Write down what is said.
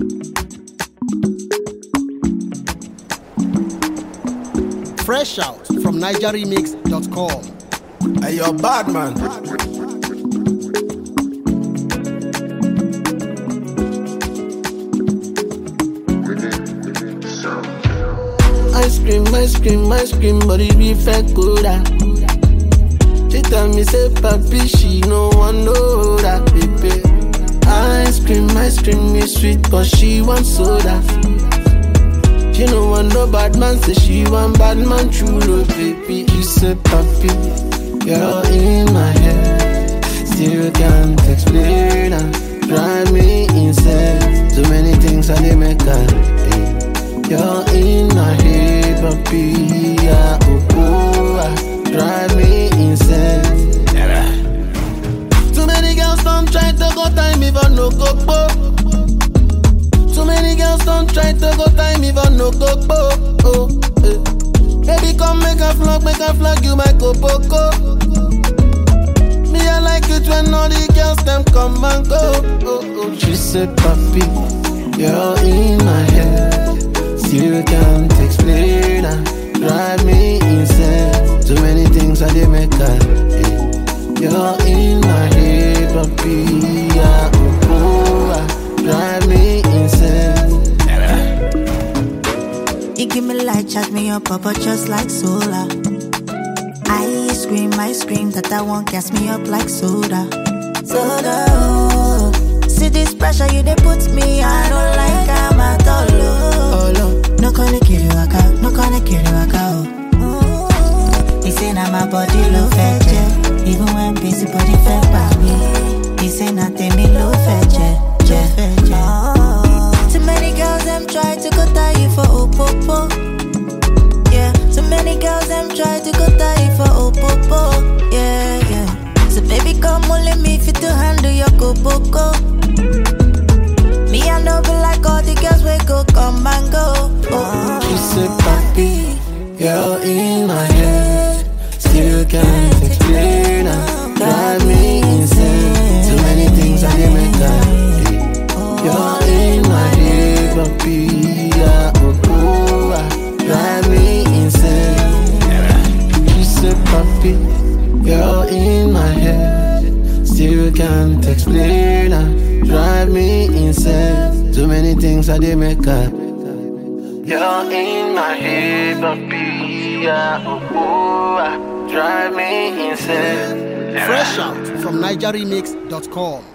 Fresh out from NigerRemix.com. Hey, you're bad, man. Ice cream, but it be fake good. She tell me say, papi, she no one know that, baby. Ice cream is sweet, but she want soda. She no want no bad man, say she want bad man chulo, baby. She say, papi, you're in my head, still can't explain her. Drive me insane, so many things I dey make her. You're in my head, papi, yeah, drive me insane. Too many girls don't try to go time, even no go po. Too many girls don't try to go time, even no go po. Oh, eh. Baby, come make a flag, you my kopoko. Me, I like it when all the girls them come and go. Oh, oh. She said, papi, you're in my head, still can't explain her. Drive me insane, too many things I dey make her. You're in my head, papi, yeah, drive me insane. You give me light, charge me up, but just like solar. Ice cream, that I want gas me up like soda. Soda, oh. See this pressure you they put me, I don't like I'm at all. No gonna kill you, oh. He say now my body low fetch, even when busy body fed by me. He say nothing me low fetch, Too many girls them try to go tie you for opopo. Yeah, too many girls them try to go tie you for opopo. Yeah. So baby come only me fit to handle your kopoko. Me I know be like all the girls we go come and go. She said, papi, you're in my head, still can't explain her. Drive me insane, too many things I dey make her. You're in my head, papi, yeah, drive me insane. She said, papi, you're in my head, still can't explain her. Drive me insane, too many things I dey make her. You're in my head, papi, yeah, drive me insane. Fresh out from NigerRemix.com.